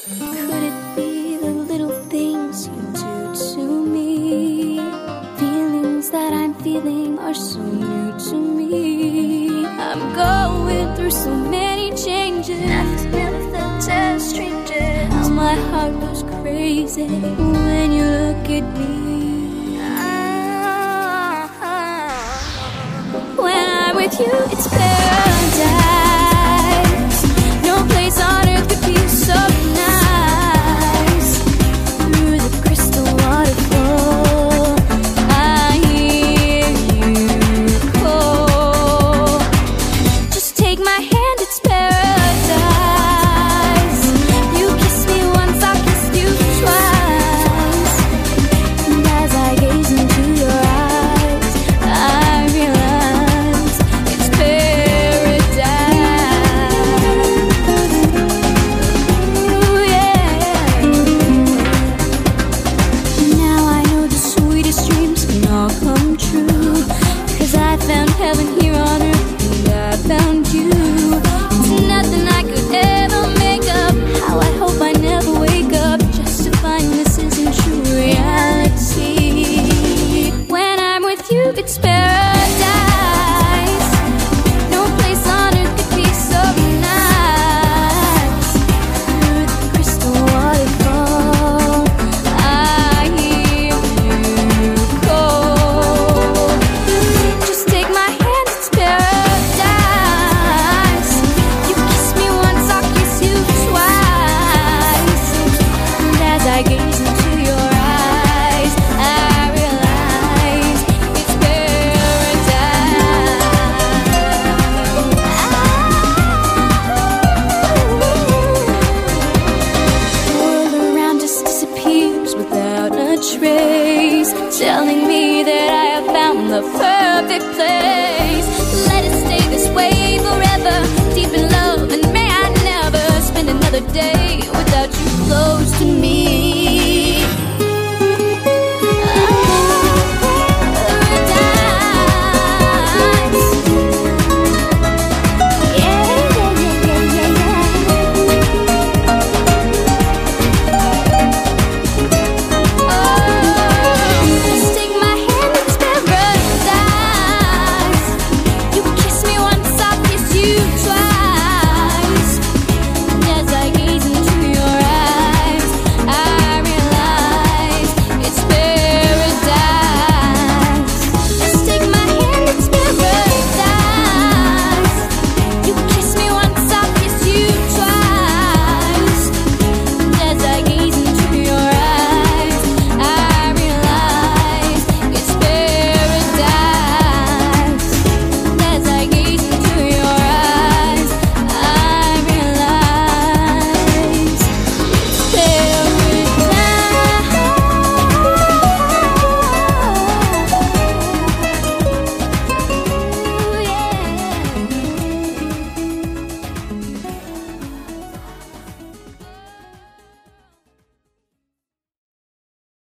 Could it be the little things you do to me? Feelings that I'm feeling are so new to me. I'm going through so many changes. I've never felt as stranger. How my heart goes crazy when you look at me. When I'm with you, it's paradise. No place on earth could be so nice. Through the crystal waterfall, I hear you call. Just take my hand, it's paradise. You kiss me once, I'll kiss you twice. And as I gaze into your eyes, I realize it's paradise. Ooh, yeah. Now I know the sweetest dreams can all come true, 'cause I found heaven here on earth and I found you. It's nothing I could ever make up. How I hope I never wake up just to find this isn't true reality. When I'm with you, it's paradise. No place on earth could be so nice. Through the crystal waterfall, I hear you call. Just take my hand, it's paradise. You kiss me once, I'll kiss you twice. And as I gaze into your eyes, I realize it's paradise. The world around us disappears without a trace, telling me that I have found the perfect place.